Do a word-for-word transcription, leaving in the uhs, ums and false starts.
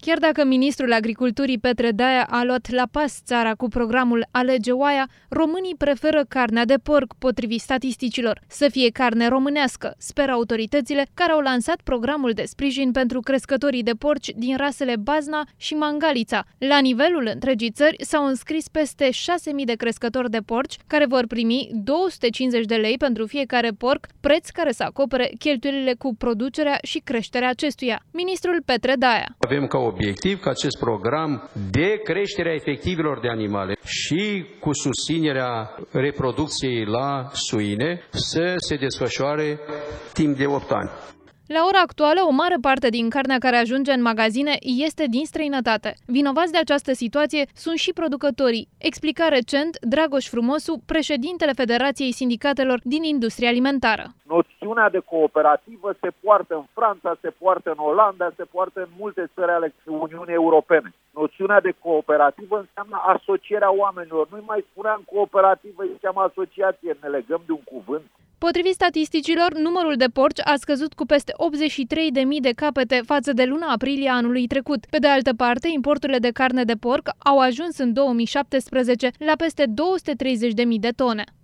Chiar dacă ministrul Agriculturii Petre Daia a luat la pas țara cu programul Alege Oaia, românii preferă carnea de porc, potrivit statisticilor. Să fie carne românească, speră autoritățile care au lansat programul de sprijin pentru crescătorii de porci din rasele Bazna și Mangalița. La nivelul întregii țări s-au înscris peste șase mii de crescători de porci care vor primi două sute cincizeci de lei pentru fiecare porc, preț care să acopere cheltuielile cu producerea și creșterea acestuia. Ministrul Petre Daia: avem ca obiectiv ca acest program de creșterea efectivelor de animale și cu susținerea reproducției la suine să se desfășoare timp de opt ani. La ora actuală, o mare parte din carnea care ajunge în magazine este din străinătate. Vinovați de această situație sunt și producătorii, explica recent Dragoș Frumosu, președintele Federației Sindicatelor din Industria Alimentară. Noțiunea de cooperativă se poartă în Franța, se poartă în Olanda, se poartă în multe țări ale Uniunii Europene. Noțiunea de cooperativă înseamnă asocierea oamenilor. Nu mai spuneam cooperativă, ziceam asociație, ne legăm de un cuvânt. Potrivit statisticilor, numărul de porci a scăzut cu peste optzeci și trei de mii de capete față de luna aprilie anului trecut. Pe de altă parte, importurile de carne de porc au ajuns în două mii șaptesprezece la peste două sute treizeci de mii de tone.